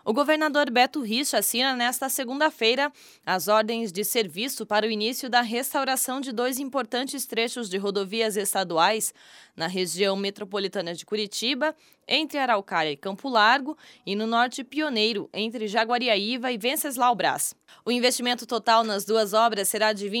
O governador Beto Richa assina nesta segunda-feira as ordens de serviço para o início da restauração de 2 importantes trechos de rodovias estaduais na região metropolitana de Curitiba, entre Araucária e Campo Largo, e no norte Pioneiro, entre Jaguariaíva e Venceslau Braz. O investimento total nas 2 obras será de R$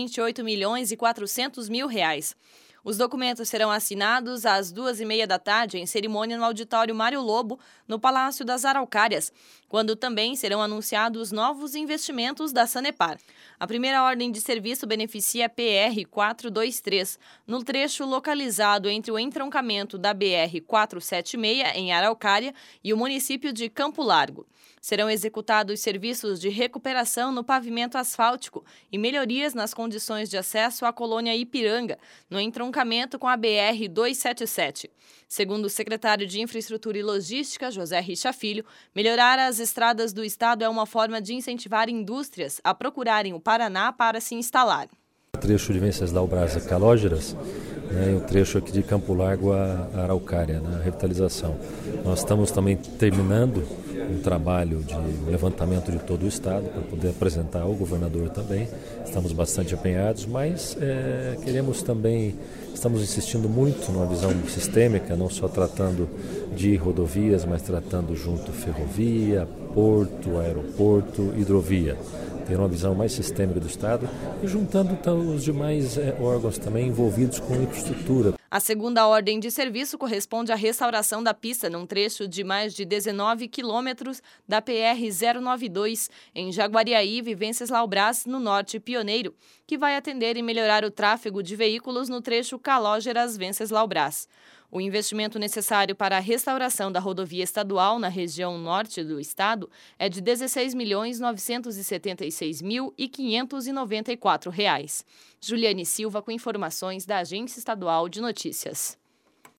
28.400.000. Os documentos serão assinados às 14h30 da tarde em cerimônia no auditório Mário Lobo, no Palácio das Araucárias, quando também serão anunciados novos investimentos da Sanepar. A primeira ordem de serviço beneficia a PR-423, no trecho localizado entre o entroncamento da BR-476, em Araucária, e o município de Campo Largo. Serão executados serviços de recuperação no pavimento asfáltico e melhorias nas condições de acesso à colônia Ipiranga, no entroncamento com a BR-277. Segundo o secretário de Infraestrutura e Logística, José Richa Filho, melhorar as estradas do estado é uma forma de incentivar indústrias a procurarem o Paraná para se instalar. O trecho de Venceslau Braz a Calógeras, e o trecho aqui de Campo Largo a Araucária, na revitalização. Nós estamos também terminando um trabalho de levantamento de todo o estado para poder apresentar ao governador também. Estamos bastante empenhados, mas queremos também, estamos insistindo muito numa visão sistêmica, não só tratando de rodovias, mas tratando junto ferrovia, porto, aeroporto, hidrovia. Ter uma visão mais sistêmica do estado e juntando os demais órgãos também envolvidos com infraestrutura. A segunda ordem de serviço corresponde à restauração da pista num trecho de mais de 19 quilômetros da PR-092, em Jaguariaíva e Venceslau Braz, no norte Pioneiro, que vai atender e melhorar o tráfego de veículos no trecho Calógeras-Venceslau Braz. O investimento necessário para a restauração da rodovia estadual na região norte do estado é de R$ 16.976.594. Juliane Silva com informações da Agência Estadual de Notícias.